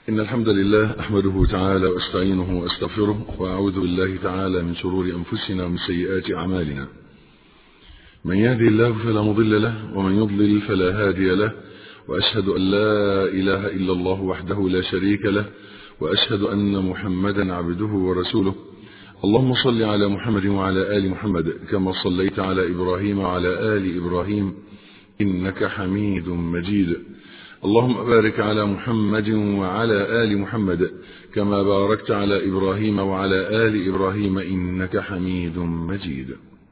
إن الحمد لله أحمده تعالى وأستعينه وأستغفره وأعوذ بالله تعالى من شرور أنفسنا ومن سيئات أعمالنا. من يهدي الله فلا مضل له ومن يضلل فلا هادي له، وأشهد أن لا إله إلا الله وحده لا شريك له، وأشهد أن محمدا عبده ورسوله. اللهم صل على محمد وعلى آل محمد كما صليت على إبراهيم وعلى آل إبراهيم إنك حميد مجيد. اللهم بارك على محمد وعلى آل محمد كما باركت على إبراهيم وعلى آل إبراهيم إنك حميد مجيد.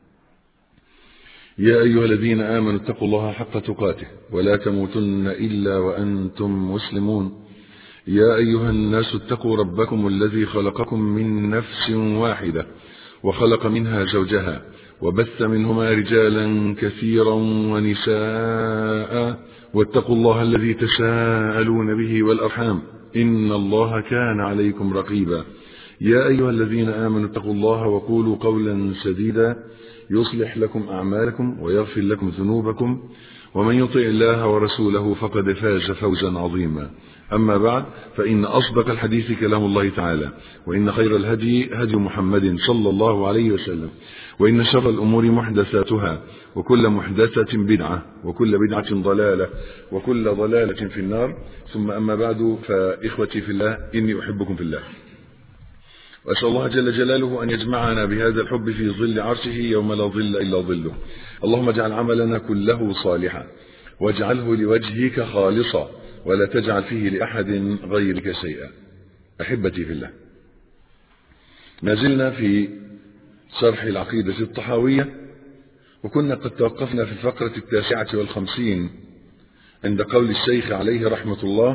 يا أيها الذين آمنوا اتقوا الله حق تقاته ولا تموتن إلا وأنتم مسلمون. يا أيها الناس اتقوا ربكم الذي خلقكم من نفس واحدة وخلق منها زوجها وبث منهما رجالا كثيرا ونساء، واتقوا الله الذي تساءلون به والأرحام إن الله كان عليكم رقيبا. يا أيها الذين آمنوا اتقوا الله وقولوا قولا سديدا يصلح لكم أعمالكم ويغفر لكم ذنوبكم، ومن يطع الله ورسوله فقد فاز فوزا عظيما. أما بعد، فإن أصدق الحديث كلام الله تعالى، وإن خير الهدي هدي محمد صلى الله عليه وسلم، وإن شر الأمور محدثاتها، وكل محدثة بدعة، وكل بدعة ضلالة، وكل ضلالة في النار. ثم أما بعد، فإخوتي في الله، إني أحبكم في الله، وأسأل الله جل جلاله أن يجمعنا بهذا الحب في ظل عرشه يوم لا ظل إلا ظله. اللهم اجعل عملنا كله صالحا، واجعله لوجهك خالصا، ولا تجعل فيه لأحد غيرك شيئا. أحبتي في الله، ما زلنا في شرح العقيدة الطحاوية، وكنا قد توقفنا في الفقرة 59 عند قول الشيخ عليه رحمة الله: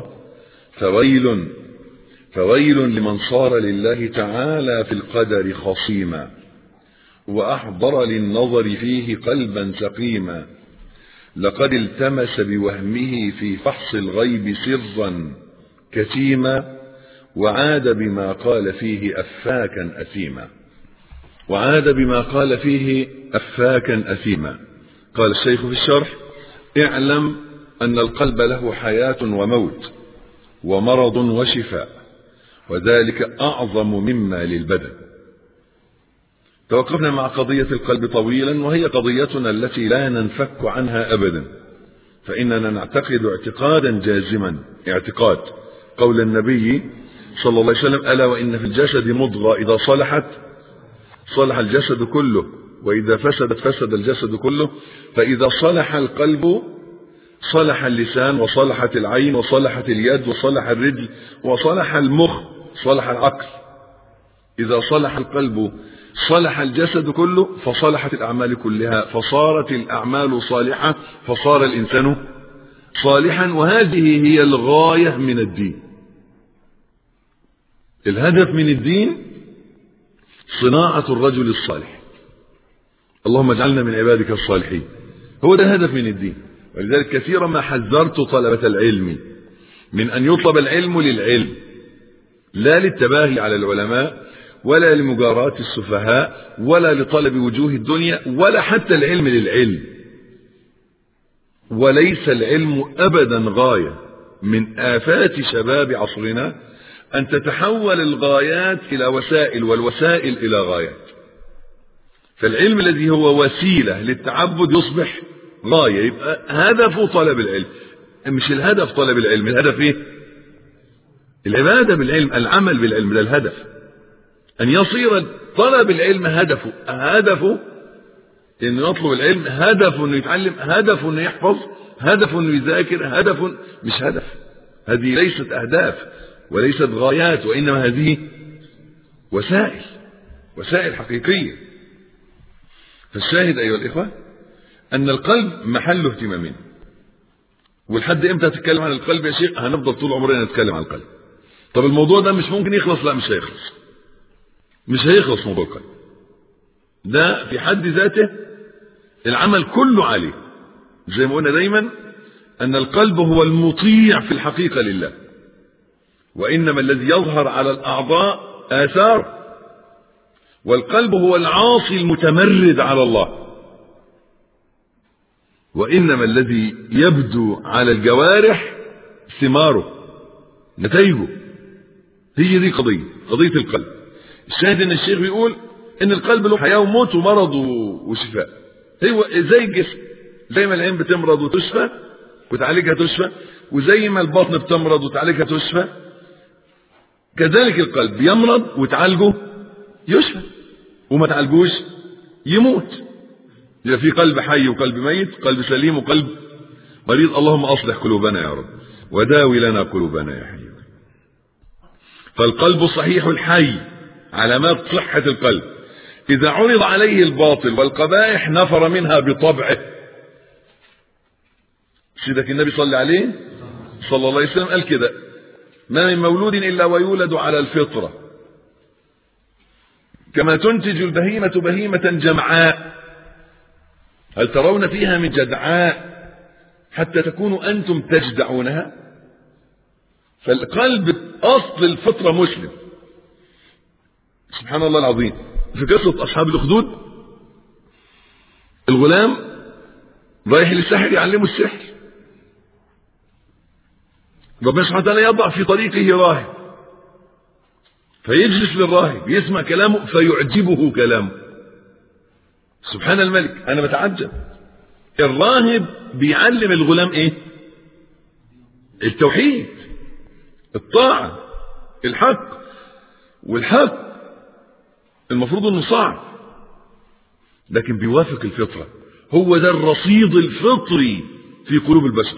فويل لمن صار لله تعالى في القدر خصيما، وأحضر للنظر فيه قلبا سقيما، لقد التمس بوهمه في فحص الغيب سرا كتيما، وعاد بما قال فيه أفاكا أثيما. قال الشيخ في الشرح: اعلم أن القلب له حياة وموت ومرض وشفاء، وذلك أعظم مما للبدن. توقفنا مع قضية القلب طويلا، وهي قضيتنا التي لا ننفك عنها أبدا، فإننا نعتقد اعتقادا جازما، اعتقاد قول النبي صلى الله عليه وسلم: ألا وإن في الجسد مضغة إذا صلحت صلح الجسد كله، وإذا فسدت فسد الجسد كله، فإذا صلح القلب صلح اللسان، وصلحت العين، وصلحت اليد، وصلح الرجل، وصلح المخ، صلح العقل. إذا صلح القلب صلح الجسد كله، فصلحت الأعمال كلها، فصارت الأعمال صالحة، فصار الإنسان صالحا. وهذه هي الغاية من الدين. الهدف من الدين صناعة الرجل الصالح. اللهم اجعلنا من عبادك الصالحين. هو ده الهدف من الدين. ولذلك كثيرا ما حذرت طلبة العلم من أن يطلب العلم للعلم، لا للتباهي على العلماء، ولا لمجاراة السفهاء، ولا لطلب وجوه الدنيا، ولا حتى العلم للعلم. وليس العلم أبدا غاية. من آفات شباب عصرنا أن تتحول الغايات إلى وسائل، والوسائل إلى غايات. فالعلم الذي هو وسيلة للتعبد يصبح غاية، يبقى هدفه طلب العلم. مش الهدف طلب العلم، الهدف ايه؟ العبادة بالعلم، العمل بالعلم، ده الهدف. أن يصير طلب العلم هدفه إنه يطلب العلم، هدفه إنه يتعلم، هدفه إنه يحفظ، هدفه إنه يذاكر، هدفه مش هدف. هذه ليست أهداف وليست غايات، وإنما هذه وسائل حقيقية. فالشاهد أيها الإخوة أن القلب محل اهتمامنا. ولحد إمتى تتكلم عن القلب يا شيخ؟ هنفضل طول عمرنا نتكلم عن القلب. طب الموضوع ده مش ممكن يخلص؟ لا، مش هيخلص موضوع القلب ده في حد ذاته. العمل كله عليه. زي ما قلنا دايما أن القلب هو المطيع في الحقيقة لله، وإنما الذي يظهر على الأعضاء آثار. والقلب هو العاصي المتمرد على الله، وإنما الذي يبدو على الجوارح ثماره، نتائجه. هي دي قضية القلب. الشاهد ان الشيخ بيقول ان القلب له حياة وموت ومرض وشفاء. هو زي الجسم، زي ما العين بتمرض وتشفى وتعالجها تشفى، وزي ما البطن بتمرض وتعالجها تشفى، كذلك القلب يمرض وتعالجه يشفى، وما تعالجوش يموت. يبقى في قلب حي وقلب ميت، قلب سليم وقلب مريض. اللهم اصلح قلوبنا يا رب وداوي لنا قلوبنا يا حي. فالقلب الصحيح الحي علامات صحة القلب: إذا عرض عليه الباطل والقبائح نفر منها بطبعه. سيدك النبي صلى عليه صلى الله عليه وسلم قال كده: ما من مولود إلا ويولد على الفطرة كما تنتج البهيمة بهيمة جمعاء هل ترون فيها من جدعاء حتى تكونوا أنتم تجدعونها. فالقلب أصل الفطرة مسلم. سبحان الله العظيم. في قصة أصحاب الأخدود، الغلام رايح للساحر يعلمه السحر، ربنا سبحانه وتعالى يضع في طريقه راهب، فيجلس للراهب يسمع كلامه فيعجبه كلامه. سبحان الملك، أنا بتعجب. الراهب بيعلم الغلام إيه؟ التوحيد، الطاعة، الحق. والحق المفروض انه صعب، لكن بيوافق الفطرة. هو ده الرصيد الفطري في قلوب البشر،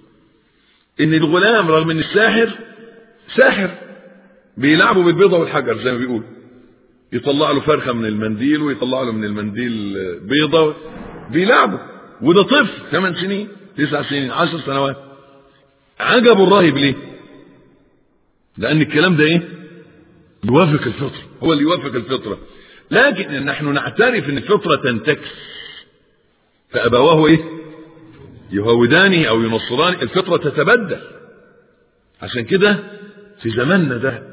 ان الغلام رغم ان الساحر ساحر بيلعبوا بالبيضة والحجر زي ما بيقول، يطلع له فرخة من المنديل ويطلع له من المنديل بيضة، بيلعبوا. وده طفل 8 سنين 9 سنين 10 سنوات. عجبوا الراهب ليه؟ لأن الكلام ده ايه؟ يوافق الفطرة، هو اللي يوافق الفطرة. لكن نحن نعترف ان الفطرة تنتكس، فأبواه ايه؟ يهوداني او ينصراني. الفطرة تتبدل. عشان كده في زماننا ده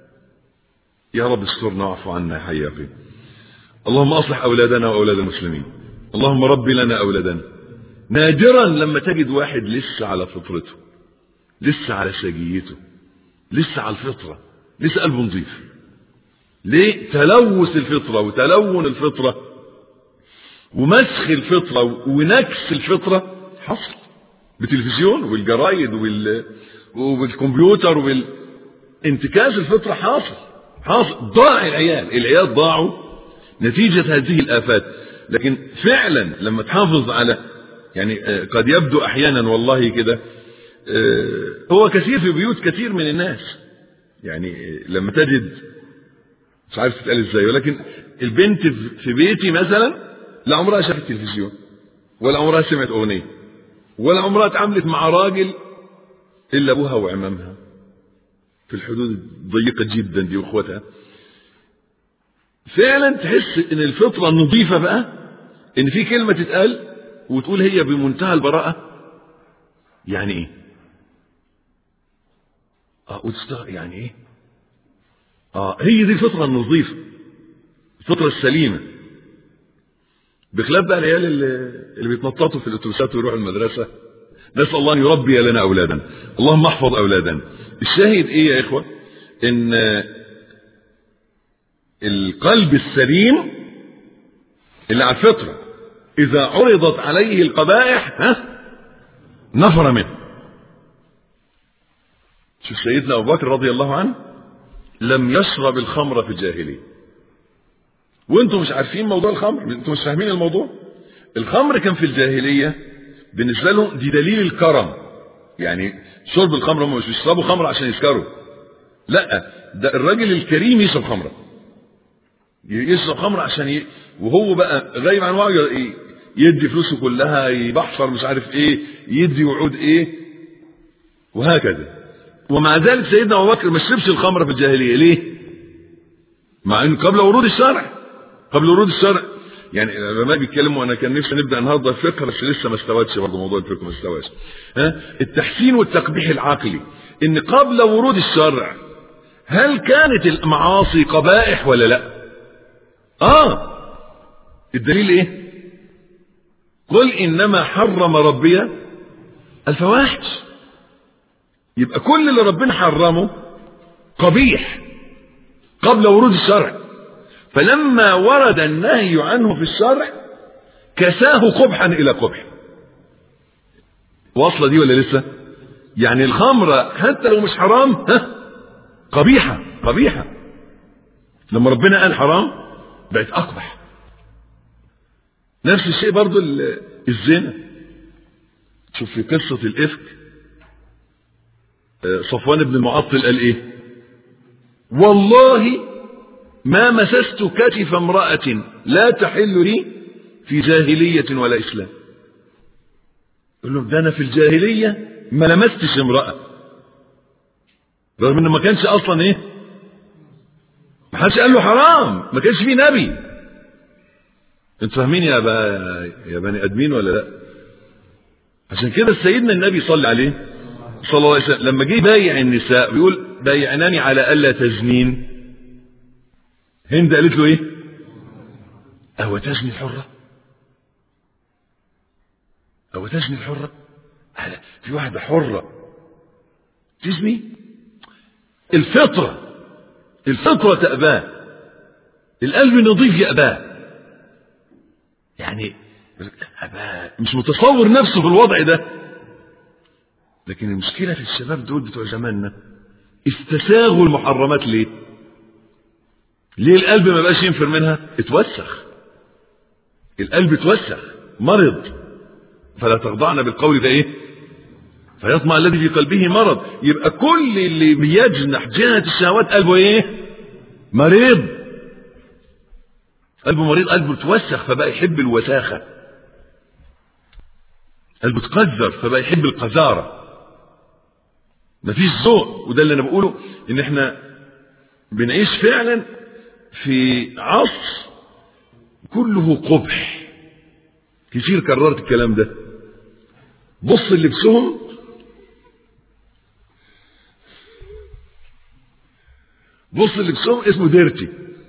يا رب استرنا واعف عنا يا حي يا قيوم. اللهم اصلح اولادنا واولاد المسلمين. اللهم رب لنا اولادنا. نادرا لما تجد واحد لسه على فطرته، لسه على سجيته، لسه على الفطرة، لسه قلبه نظيف. ليه؟ تلوث الفطرة وتلون الفطرة ومسخ الفطرة ونكس الفطرة حصل بالتلفزيون والجرايد والكمبيوتر انتكاس الفطرة حاصل. ضاع العيال ضاعوا نتيجة هذه الآفات. لكن فعلا لما تحافظ على، يعني قد يبدو أحيانا والله كده، هو كثير في بيوت كثير من الناس، يعني لما تجد مش عارف تتقال ازاي، ولكن البنت في بيتي مثلا لا عمرها شافت تلفزيون، ولا عمرها سمعت اغنيه، ولا عمرها اتعاملت مع راجل الا ابوها وعمامها في الحدود الضيقه جدا دي واخواتها. فعلا تحس ان الفطره النظيفه بقى، ان في كلمه تتقال وتقول هي بمنتهى البراءه يعني ايه؟ وتستغرب يعني ايه؟ هي دي الفطره النظيفه، الفطره السليمه. بخلاف بقى العيال اللي بيتنططوا في الاتوبيسات ويروحوا المدرسه. نسال الله ان يربي لنا اولادنا. اللهم احفظ اولادنا. الشاهد ايه يا اخوه؟ ان القلب السليم اللي على الفطره اذا عرضت عليه القبائح نفر منه. شوف سيدنا ابو بكر رضي الله عنه لم يشرب الخمر في الجاهليه. وانتم مش عارفين موضوع الخمر، انتم مش فاهمين الموضوع. الخمر كان في الجاهليه بالنسبه لهم دي دليل الكرم. يعني شرب الخمر، هم مش بيشربوا خمر عشان يسكروا، لا، ده الراجل الكريم يشرب خمره، يشرب خمر عشان وهو بقى غايب عن وعيه يدي فلوسه كلها، يبحثر مش عارف ايه، يدي وعود ايه، وهكذا. ومع ذلك سيدنا ابو بكر ما شربش الخمر في الجاهليه. ليه؟ مع انه قبل ورود الشرع. يعني لما بيتكلموا، انا كان نفسي نبدا النهارده الفقه بس لسه ما استوتش، برضه موضوع الفقه ما استواش. التحسين والتقبيح العقلي، ان قبل ورود الشرع هل كانت المعاصي قبائح ولا لا؟ الدليل ايه؟ قل انما حرم ربي الفواحش. يبقى كل اللي ربنا حرمه قبيح قبل ورود الشرع، فلما ورد النهي عنه في الشرع كساه قبحا إلى قبح. واصلة دي ولا لسه؟ يعني الخمرة حتى لو مش حرام قبيحة قبيحة، لما ربنا قال حرام بقت أقبح. نفس الشيء برضو الزنا. شوف في قصة الإفك صفوان بن المعطل قال إيه؟ والله ما مسست كتف امرأة لا تحل لي في جاهلية ولا إسلام. يقول له ده أنا في الجاهلية ما لمستش امرأة، رغم إنه ما كانش أصلا إيه؟ ما حدش قال له حرام، ما كانش فيه نبي. انتوا فاهمين يا بني ادمين ولا لا؟ عشان كده سيدنا النبي صلى عليه صلى الله عليه وسلم لما جه بايع النساء بيقول بايعناني على الا تزنين، هند قالت له ايه؟ او تزني الحرة؟ او تزني الحرة؟ في واحدة حرة تزني؟ الفطرة تأباه، القلب النظيف يأباه. يعني مش متصور نفسه في الوضع ده. لكن المشكلة في الشباب دول بتوع زماننا استساغوا المحرمات. ليه القلب ما بقاش ينفر منها؟ اتوسخ القلب، اتوسخ، مرض. فلا تخضعن بالقول ده ايه؟ فيطمع الذي في قلبه مرض. يبقى كل اللي بيجنح جهة الشهوات قلبه ايه؟ مريض. قلبه مريض، قلبه اتوسخ فبقى يحب الوساخة، قلبه اتقذر فبقى يحب القذارة، مفيش ذوق. وده اللي انا بقوله، ان احنا بنعيش فعلا في عصر كله قبح. كتير كررت الكلام ده. بص لبسهم، بص لبسهم اسمه ديرتي،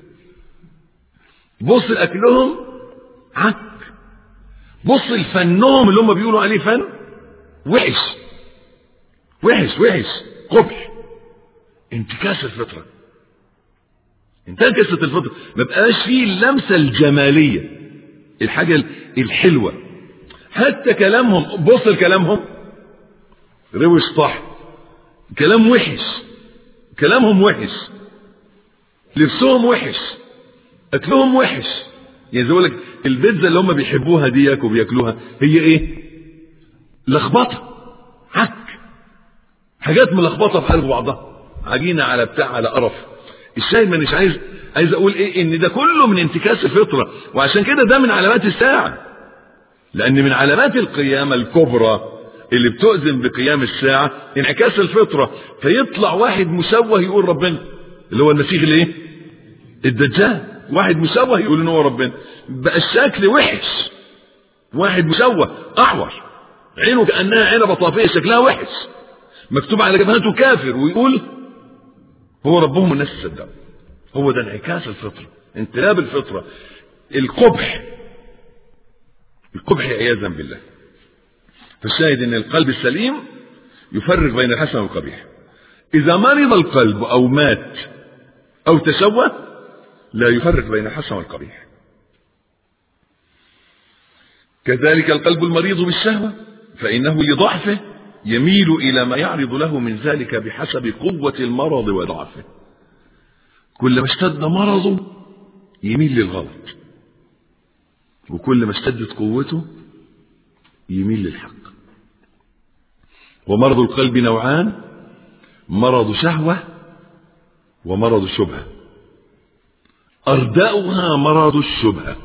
بص لأكلهم عك، بص لفنهم اللي هم بيقولوا عليه فن وحش وحش وحش قبح. انتكاس الفطرة، انتكست الفطرة، ما بقاش فيه اللمسة الجمالية، الحاجة الحلوة. حتى كلامهم، بص لكلامهم روش صح، كلام وحش، كلامهم وحش، لبسهم وحش، اكلهم وحش. يعني زي لك البيتزا اللي هم بيحبوها ديك وبياكلوها هي ايه؟ لخبطه، عك، حاجات ملخبطه في قلب بعضها، عجينه على بتاع على قرف. الشاهد ما مش عايز اقول ايه؟ ان ده كله من انتكاس الفطره. وعشان كده ده من علامات الساعه، لان من علامات القيامه الكبرى اللي بتؤذن بقيام الساعه انعكاس الفطره. فيطلع واحد مشوه يقول ربنا، اللي هو المسيح اللي ايه؟ الدجال. واحد مشوه يقول ان هو ربنا، بقى الشكل وحش. واحد مشوه احور، عينه كانها عنبه طافيه، شكلها وحش، مكتوب على جبهته كافر، ويقول هو ربهم والناس تصدقوا. هو ده انعكاس الفطره، انقلاب الفطره، القبح، القبح عياذا بالله. فالشاهد ان القلب السليم يفرق بين الحسن والقبيح. اذا مرض القلب او مات او تشوه لا يفرق بين الحسن والقبيح. كذلك القلب المريض بالشهوة فإنه لضعفه يميل إلى ما يعرض له من ذلك بحسب قوة المرض وضعفه. كل ما اشتد مرضه يميل للغلط، وكل ما اشتدت قوته يميل للحق. ومرض القلب نوعان: مرض شهوة ومرض الشبهة. أردأها مرض الشبهة.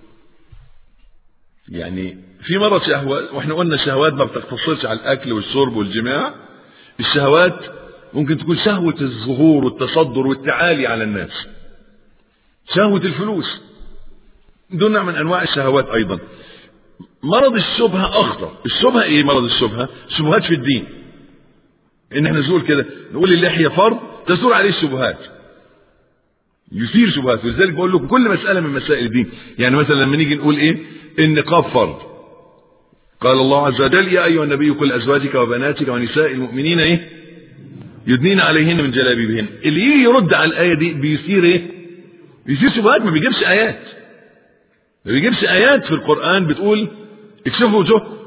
يعني في مرض شهوة، واحنا قلنا الشهوات ما بتقتصرش على الأكل والشرب والجماع. الشهوات ممكن تكون شهوة الظهور والتصدر والتعالي على الناس، شهوة الفلوس، دون نوع من أنواع الشهوات أيضا. مرض الشبهة أخطر. الشبهة إيه؟ مرض الشبهة شبهات في الدين، إن احنا نقول كده، نقول اللحية فرض تثور عليه الشبهات، يثير شبهات. ولذلك بقول لكم كل مسألة من مسائل الدين. يعني مثلا لما نيجي نقول ايه؟ النقاب فرض، قال الله عز وجل: يا ايها النبي قل ازواجك وبناتك ونساء المؤمنين ايه؟ يدنين عليهن من جلابيبهن. اللي يجي يرد على الآية دي بيصير ايه؟ بيصير شبهات. ما بيجيبش آيات، ما بيجيبش آيات في القرآن بتقول اكشفوا وجوهكم،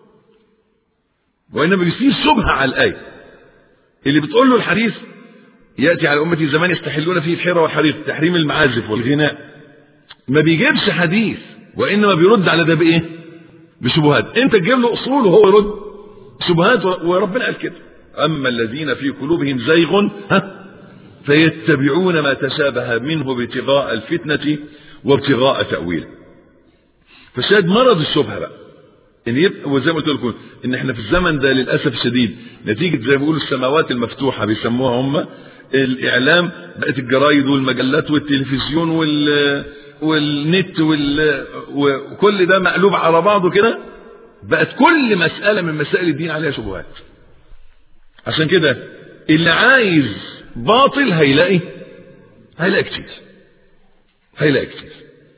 وإنما بيصير شبهة على الآية اللي بتقول له الحديث يأتي على أمتي زمان يستحلون فيه الحيرة والحرير، تحريم المعازف والغناء. ما بيجيبش حديث، وإنما بيرد على ده بإيه؟ بشبهات. أنت تجيب له أصول وهو يرد شبهات. وربنا قال كده: أما الذين في قلوبهم زيغ فيتبعون ما تشابه منه ابتغاء الفتنة وابتغاء تأويله. فشاهد مرض الشبهة بقى ان يبقى، وزي ما قلت لكم ان احنا في الزمن ده للاسف الشديد نتيجه زي ما بيقولوا السماوات المفتوحه بيسموها هم الاعلام، بقت الجرايد والمجلات والتلفزيون والنت وكل ده مقلوب على بعضه كده، بقت كل مساله من مسائل الدين عليها شبهات. عشان كده اللي عايز باطل هيلاقي كتير، هيلاقي كتير.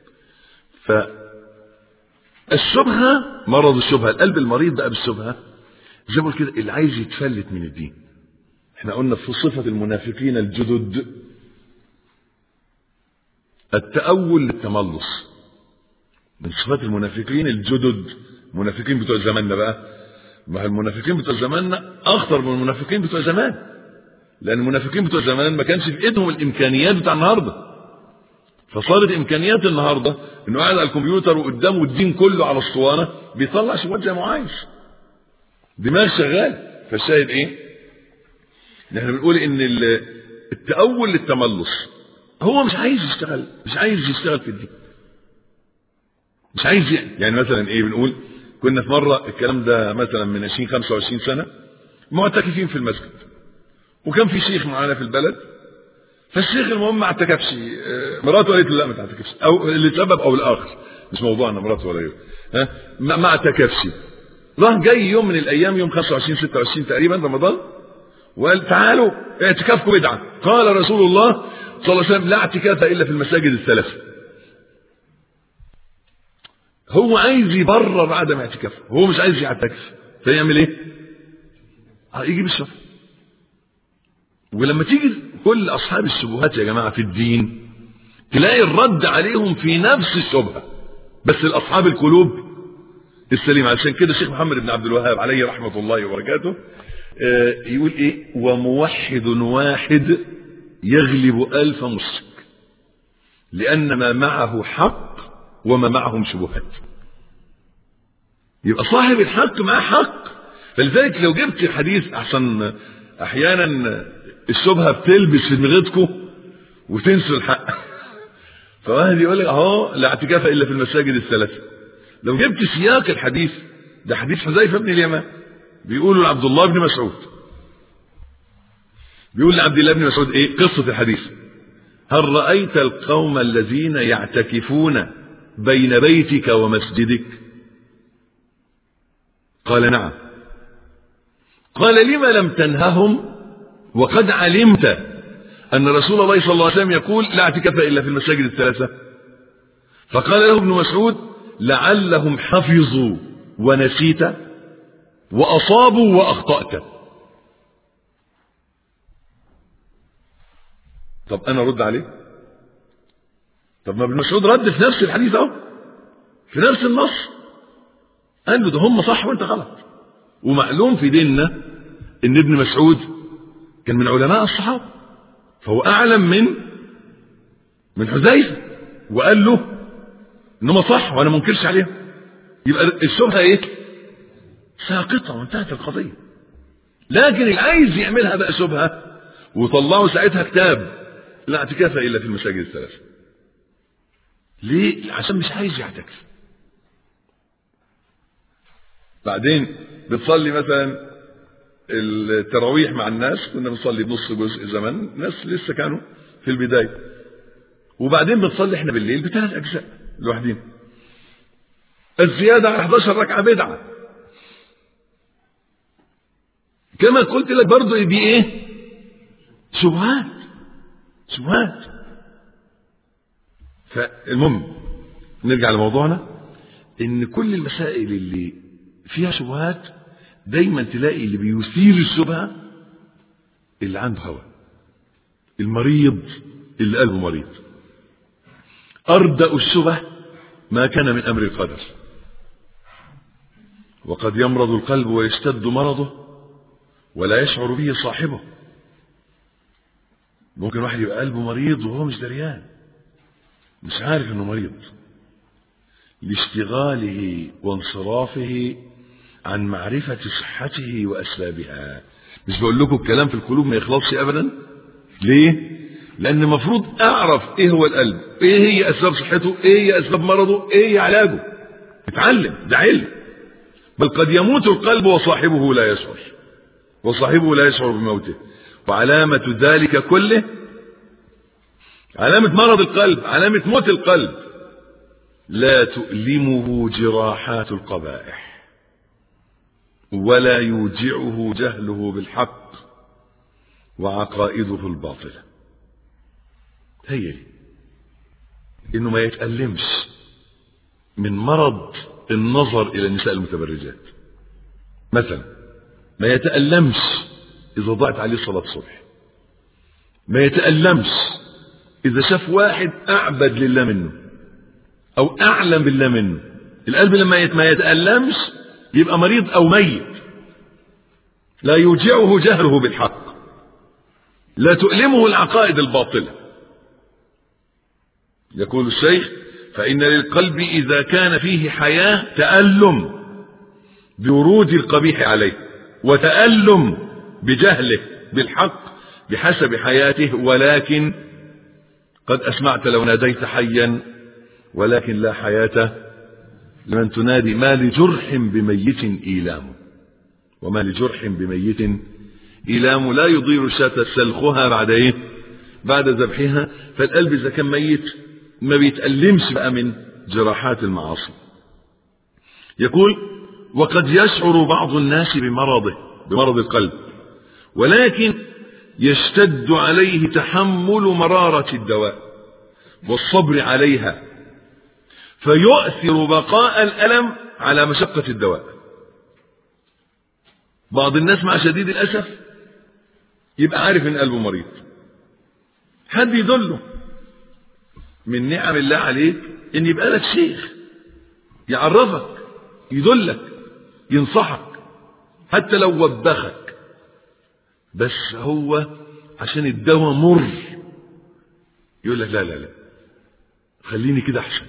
الشبهة مرض الشبهة، القلب المريض بقى بالشبهة زي ما قلت كده، اللي عايز يتفلت من الدين. احنا قلنا في صفة المنافقين الجدد التأول للتملص. من صفات المنافقين الجدد، المنافقين بتوع زماننا بقى، ما المنافقين بتوع زماننا اخطر من المنافقين بتوع زمان، لان المنافقين بتوع زمان ما كانش في ايدهم الامكانيات بتاع النهارده. فصارت امكانيات النهارده انه قاعد على الكمبيوتر وقدامه الدين كله على الاسطوانه بيطلع شبهات زي ما عايز، دماغ شغال. فالشاهد ايه؟ احنا بنقول ان التأول للتملص، هو مش عايز يشتغل في الدين، مش عايز يعني مثلا ايه، بنقول كنا في مره الكلام ده مثلا من 20-25 سنه معتكفين في المسجد، وكان في شيخ معانا في البلد، فالشيخ المهم ما اعتكفش، مراته قالت له لا ما تعتكفش، او لسبب او الاخر، مش موضوعنا مراته ولا غيره، ما اعتكفش. راح جاي يوم من الايام، يوم 25-26 تقريبا رمضان، وقال تعالوا اعتكافكم بدعه، قال رسول الله صلى الله عليه وسلم لا اعتكاف الا في المساجد الثلاث. هو عايز يبرر عدم اعتكافه، هو مش عايز يعتكف، فيعمل ايه؟ يجي بالشبهه. ولما تيجي كل اصحاب الشبهات يا جماعه في الدين تلاقي الرد عليهم في نفس الشبهه، بس الاصحاب القلوب السليمه. عشان كده الشيخ محمد بن عبد الوهاب عليه رحمه الله وبركاته يقول ايه: وموحد واحد يغلب 1000 مشرك، لان ما معه حق وما معهم شبهات. يبقى صاحب الحق معاه حق. فلذلك لو جبت الحديث، احسن احيانا الشبهه بتلبس في دماغتكم وتنسوا الحق. فواحد يقول لك اهو لا اعتكاف الا في المساجد الثلاثه. لو جبت سياق الحديث ده، حديث حذيفه بن اليمان، بيقولوا لعبد الله بن مسعود، بيقول لعبد الله بن مسعود ايه قصه الحديث: هل رايت القوم الذين يعتكفون بين بيتك ومسجدك؟ قال نعم. قال لما لم تنههم وقد علمت أن رسول الله صلى الله عليه وسلم يقول لا اعتكاف إلا في المساجد الثلاثة؟ فقال له ابن مسعود: لعلهم حفظوا ونسيت وأصابوا وأخطأت. طب أنا أرد عليه؟ طب ما ابن مسعود رد في نفس الحديث أهو، في نفس النص، قال له ده هم صح وانت غلط. ومعلوم في ديننا ان ابن مسعود كان من علماء الصحابه، فهو اعلم من حذيفه، وقال له انهم صح وانا ما منكرش عليهم. يبقى الشبهه ايه؟ ساقطه وانتهت القضيه. لكن اللي عايز يعملها بقى شبهه وطلعوا ساعتها كتاب لا اعتكاف الا في المساجد الثلاثه. ليه؟ عشان مش عايز يعتكف. بعدين بتصلي مثلا التراويح مع الناس، كنا بنصلي بنص جزء زمان، ناس لسه كانوا في البدايه، وبعدين بنصلي احنا بالليل ب3 أجزاء لوحدين. الزياده على 11 ركعه بدعه. كما قلت لك برضه دي ايه؟ شبهات. فالمهم نرجع لموضوعنا، ان كل المسائل اللي فيها شبهات دايما تلاقي اللي بيثير الشبهه اللي عنده هوى، المريض اللي قلبه مريض. أردأ الشبه ما كان من أمر القدر. وقد يمرض القلب ويشتد مرضه ولا يشعر به صاحبه. ممكن واحد يبقى قلبه مريض وهو مش دريان، مش عارف انه مريض، لاشتغاله وانصرافه عن معرفة صحته وأسبابها. مش بقول لكم الكلام في القلوب ما يخلصش أبدا. ليه؟ لأن المفروض أعرف إيه هو القلب، إيه هي أسباب صحته، إيه هي أسباب مرضه، إيه هي علاجه. اتعلم، ده علم. بل قد يموت القلب وصاحبه لا يشعر، وصاحبه لا يشعر بموته. وعلامة ذلك كله، علامة مرض القلب، علامة موت القلب، لا تؤلمه جراحات القبائح ولا يوجعه جهله بالحق وعقائده الباطلة. هي انه ما يتألمش من مرض النظر الى النساء المتبرجات مثلا، ما يتألمش اذا ضاعت عليه صلاة الصبح، ما يتألمش اذا شاف واحد اعبد لله منه او اعلم بالله منه. القلب لما ما يتألمش يبقى مريض او ميت. لا يوجعه جهره بالحق، لا تؤلمه العقائد الباطلة. يقول الشيخ: فإن للقلب إذا كان فيه حياة تألم بورود القبيح عليه، وتألم بجهله بالحق بحسب حياته. ولكن قد أسمعت لو ناديت حيا ولكن لا حياة لمن تنادي. ما لجرح بميت إيلام، وما لجرح بميت إيلام. لا يضير الشاة سلخها بعد إيه؟ بعد ذبحها. فالقلب إذا كان ميت ما بيتألمش بقى من جراحات المعاصي. يقول: وقد يشعر بعض الناس بمرض القلب، ولكن يشتد عليه تحمل مرارة الدواء والصبر عليها، فيؤثر بقاء الألم على مشقة الدواء. بعض الناس مع شديد الأسف يبقى عارف ان قلبه مريض، حد يدله. من نعم الله عليك ان يبقى لك شيخ يعرفك، يدلك، ينصحك، حتى لو وبخك، بس هو عشان الدواء مر يقول لك لا لا لا خليني كده احسن.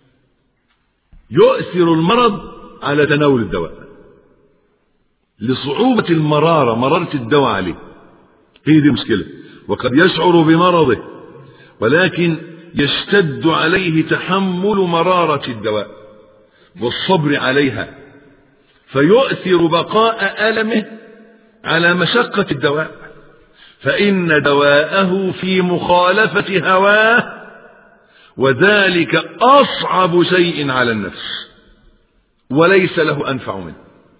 يؤثر المرض على تناول الدواء لصعوبة مرارة الدواء عليه. هي دي مشكلة. وقد يشعر بمرضه ولكن يشتد عليه تحمل مرارة الدواء والصبر عليها، فيؤثر بقاء ألمه على مشقة الدواء، فإن دواءه في مخالفة هواه، وذلك أصعب شيء على النفس وليس له أنفع منه.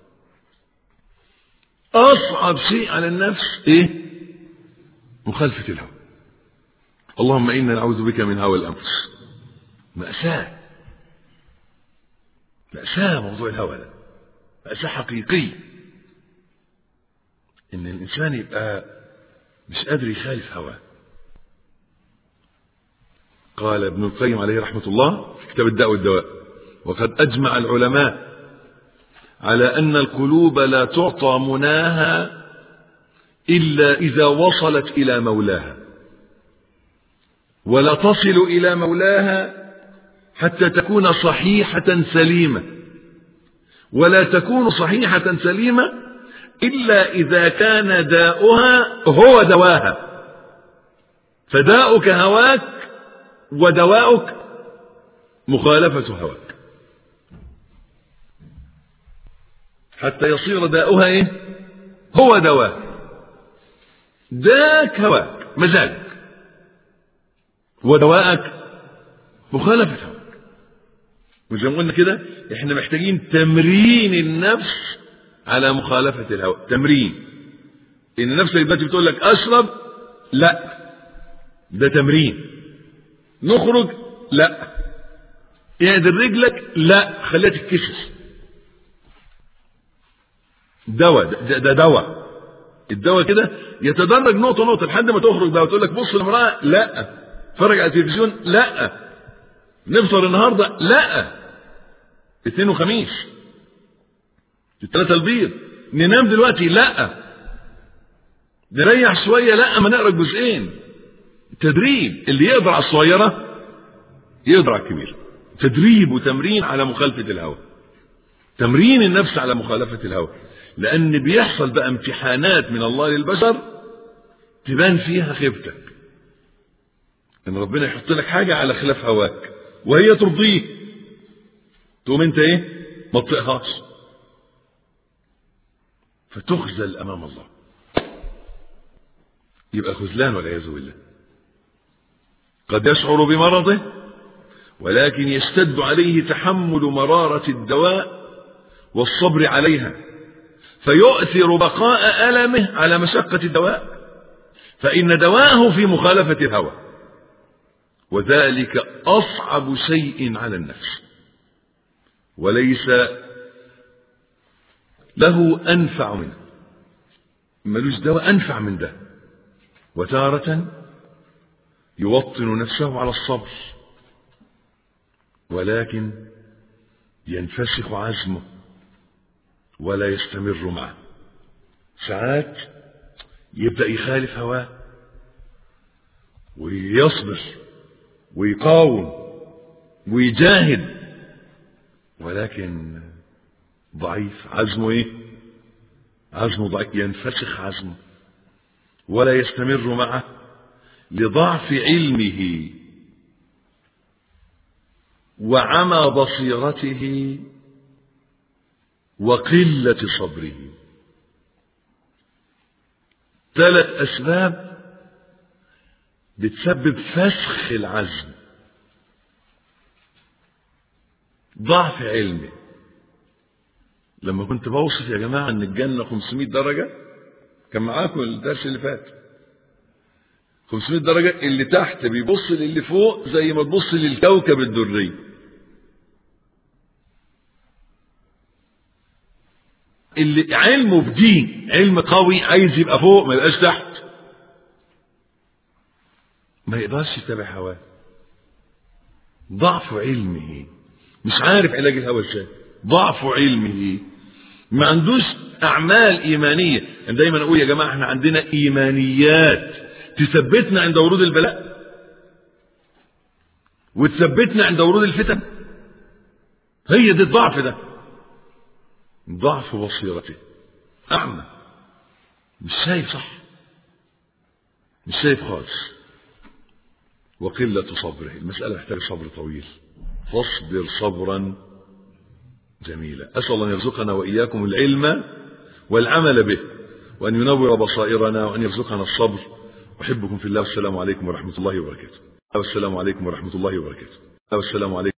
أصعب شيء على النفس إيه؟ مخالفة الهوى. اللهم إنا نعوذ بك من هوى الأنفس. مأساة، مأساة موضوع الهوى ده، مأساة حقيقية، إن الإنسان يبقى مش قادر يخالف هواه. قال ابن القيم عليه رحمة الله في كتاب الداء والدواء: وقد أجمع العلماء على أن القلوب لا تعطى مناها إلا إذا وصلت إلى مولاها، ولا تصل إلى مولاها حتى تكون صحيحة سليمة، ولا تكون صحيحة سليمة إلا إذا كان داؤها هو دواها. فداؤك هواك ودواؤك مخالفة هواك، حتى يصير داؤها إيه؟ هو دواك. داك هواك مزاجك، ودواءك مخالفة هواك. وزي ما قلنا كده احنا محتاجين تمرين النفس على مخالفة الهوى. تمرين ان نفسك دلوقتي بتقول لك اشرب، لا، ده تمرين. نخرج، لا. اعدل رجلك، لا، خليها تتكسر. دواء، ده دواء. الدواء كده يتدرج نقطة نقطة لحد ما تخرج بقى وتقول لك بص المرأة لا، اتفرج على التلفزيون لا، نفطر النهارده لا، اثنين وخميس، الثلاثة البيض، ننام دلوقتي لا، نريح شوية لا، ما نقرا جزئين. تدريب، اللي يقدر على الصغيرة يقدر على الكبير. تدريب وتمرين على مخالفة الهوى، تمرين النفس على مخالفة الهوى، لأن بيحصل بقى امتحانات من الله للبشر تبان فيها خيبتك، ان ربنا يحط لك حاجة على خلاف هواك وهي ترضيه، تقوم انت ايه؟ ما تطيقهاش، فتخذل امام الله، يبقى خذلان والعياذ بالله. قد يشعر بمرضه ولكن يشتد عليه تحمل مرارة الدواء والصبر عليها، فيؤثر بقاء ألمه على مشقة الدواء، فإن دواءه في مخالفة الهوى، وذلك أصعب شيء على النفس، وليس له أنفع منه، ملوش دواء أنفع من ده. وتارة يوطن نفسه على الصبر ولكن ينفسخ عزمه ولا يستمر معه، ساعات يبدأ يخالف هواه ويصبر ويقاوم ويجاهد، ولكن ضعيف، عزمه ايه؟ عزمه ضعيف، ينفسخ عزمه ولا يستمر معه لضعف علمه وعمى بصيرته وقلة صبره. 3 أسباب بتسبب فسخ العزم. ضعف علمه، لما كنت بوصف يا جماعة ان الجنة 500 درجة، كان معاكم الدرس اللي فات، 500 درجة، اللي تحت بيبص للي فوق زي ما تبص للكوكب الدري. اللي علمه بدين، علم قوي، عايز يبقى فوق ما يبقاش تحت، ما يقدرش يتابع هواه. ضعف علمه، مش عارف علاج الهوى ازاي، ضعف علمه، ما عندوش اعمال ايمانيه. يعني دايما اقول يا جماعه احنا عندنا ايمانيات تثبتنا عند ورود البلاء وتثبتنا عند ورود الفتن، هي دي الضعف ده، ضعف بصيرته، اعمى، مش شايف صح، مش شايف خالص، وقلة صبره. المسألة محتاجة صبر طويل، فاصبر صبرا جميلا. أسأل الله أن يرزقنا وإياكم العلم والعمل به، وأن ينور بصائرنا، وأن يرزقنا الصبر. أحبكم في الله، والسلام عليكم ورحمة الله وبركاته. والسلام عليكم ورحمة الله وبركاته. والسلام عليكم.